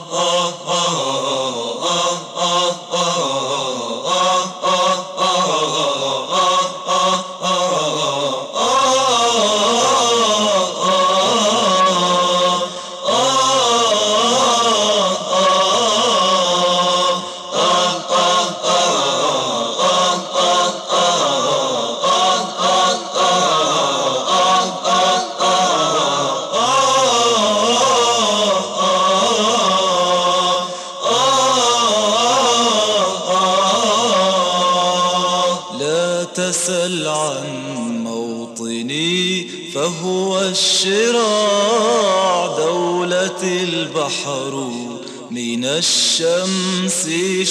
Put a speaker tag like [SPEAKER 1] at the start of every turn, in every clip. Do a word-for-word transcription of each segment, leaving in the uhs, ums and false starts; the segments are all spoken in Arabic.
[SPEAKER 1] تسل عن موطني فهو الشراع، دولة البحر من الشمس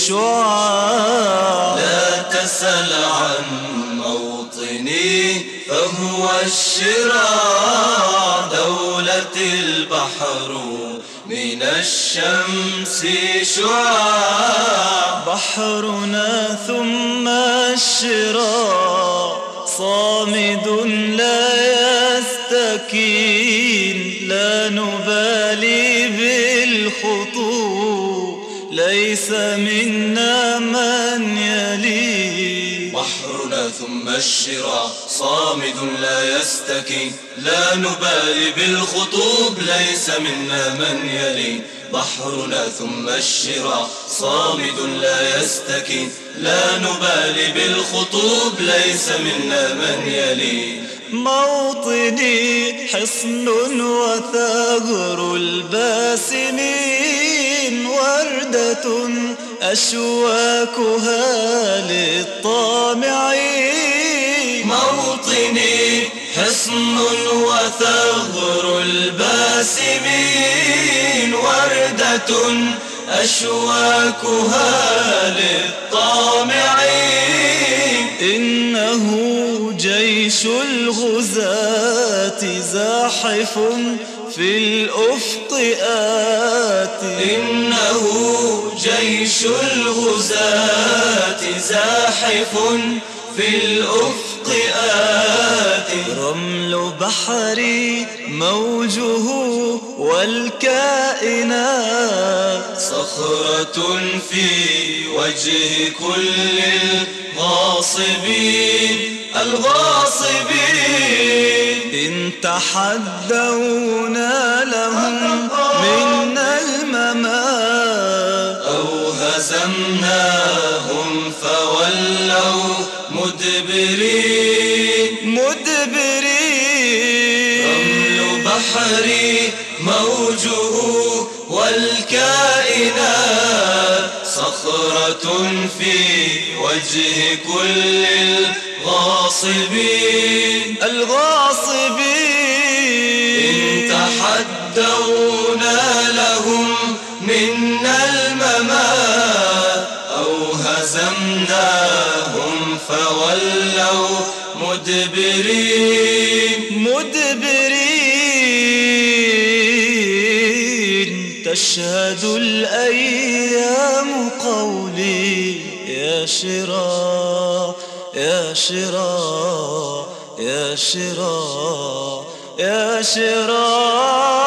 [SPEAKER 1] شعاع.
[SPEAKER 2] لا تسل عن موطني فهو الشراع، دولة البحر من الشمس شعاع.
[SPEAKER 1] بحرنا ثم الشراع صامد لا يستكين، لا نبالي بالخطوب ليس منا من يلي.
[SPEAKER 2] بحرنا ثم الشراع صامد لا يستكين، لا نبالي بالخطوب ليس منا من يلي. بحرنا ثم الشراع صامد لا يستكين، لا نبالي بالخطوب ليس منا من يلي.
[SPEAKER 1] موطني حصن وثغر الباسمين، وردة أشواكها للطامعين.
[SPEAKER 2] موطني حصن وثغر الباسمين، وردة أشواكها للطامعين.
[SPEAKER 1] إنه جيش الغزاة زاحف في الأفق آتي.
[SPEAKER 2] إنه جيش الغزاة زاحف في الأفق آتي.
[SPEAKER 1] رمل بحري موجه والكائنات،
[SPEAKER 2] صخرة في وجه كل الغاصبين الغاصبين.
[SPEAKER 1] إن تحدونا لهم منا الممات،
[SPEAKER 2] أو هزمناهم فولوا مدبرين
[SPEAKER 1] مدبرين.
[SPEAKER 2] رمل بحري موجه والكائنات، صخرة في وجه كل الغاصبين
[SPEAKER 1] الغاصبين.
[SPEAKER 2] إن تحدونا لهم منا الممات، أو هزمناهم فولوا مدبرين
[SPEAKER 1] مدبرين. تشهد الأيام قولي يا شراع يا شراع يا شراع يا شراع.